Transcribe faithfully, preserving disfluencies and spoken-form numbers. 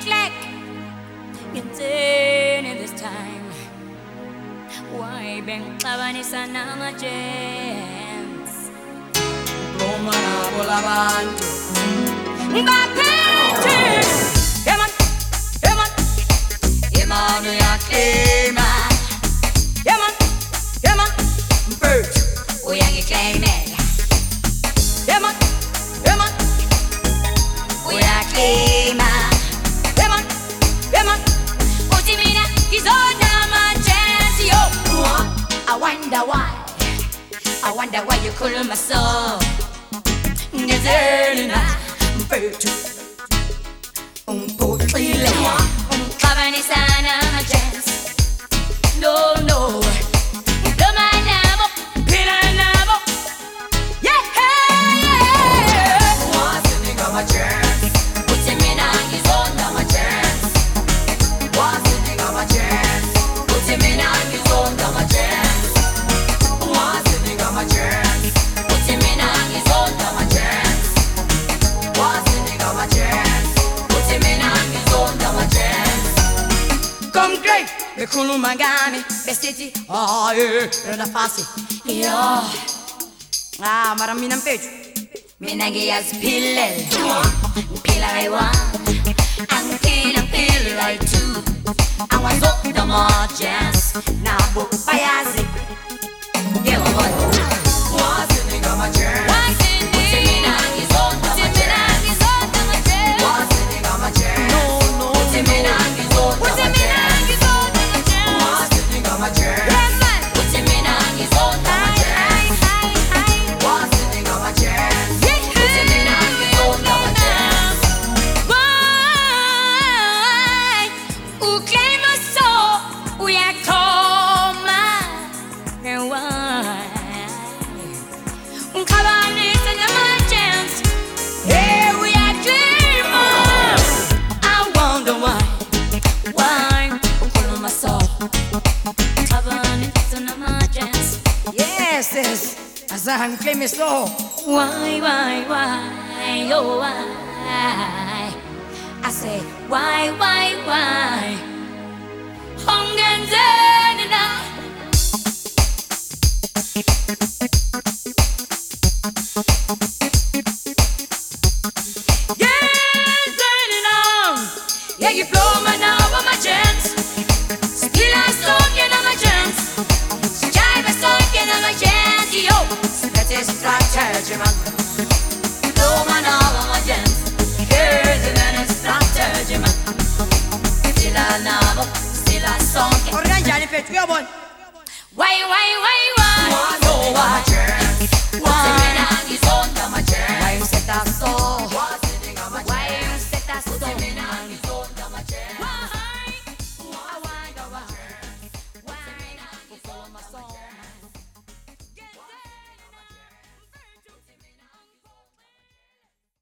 clack. You're turning this time. Why bang klabanisa na ma-chance? Roma na bolabanto. Mbapete. Eman, eman, Emanu ya klima. eman, eman, Bert. uyangi claim it. Eman, eman, Uyaklima. eman, eman, utimina kizona ma-chance yo. I wonder why, I wonder why you call my soul. Ngezerina, Bert. un po' ile, un klabanisa na ma-chance. No, no. Domanamo, pinanamo. Yeah, yeah. What's the nigga my chance? Utimina kizona ma-chance. What's the nigga my chance? Utimina kizona ma-chance. What's the nigga my chance? Utimina kizona ma-chance. What's the nigga my chance? Utimina kizona ma-chance. Come great. Bekulu mangani. Bestiti. Ah, yeah. Rada fasi. Yo, Ah, marami ng pecho. minagiyas pilel. Pilay one, ang kinang pilay two. Ang wasok na ma-chance. Nabuk payazi. Give a boy. What's the nigga my chance? Utimina kizona ma-chance. What's the nigga my chance? No, no, Utimina kizona my Utimina chance. kizona ma-chance. What's the nigga my chance? Yeah, man. Utimina kizona ma-chance. What's the nigga my chance? Utimina kizona ma-chance. Why? Uklay mo so, uyak koma. And why? Kabanisa na ma-chance. Hey, uyak klima. I wonder why. Why? Uklay mo so, kabanisa na ma-chance. Yes, yes. Asahan claim is low. Why, why, why, oh why? I say why, why, why? Hongenzenina. Genzenina. Yeah, you blow my now on my chance. Still I soaking on my chance. Jive soaking on my chance, yo. That is strategy, man. Blow my now on my chance. Here's an strategy, man. Still I know, still I soaking. Organizare pecho, yo, boy. Why, why, why, why? What's the nigga my chance?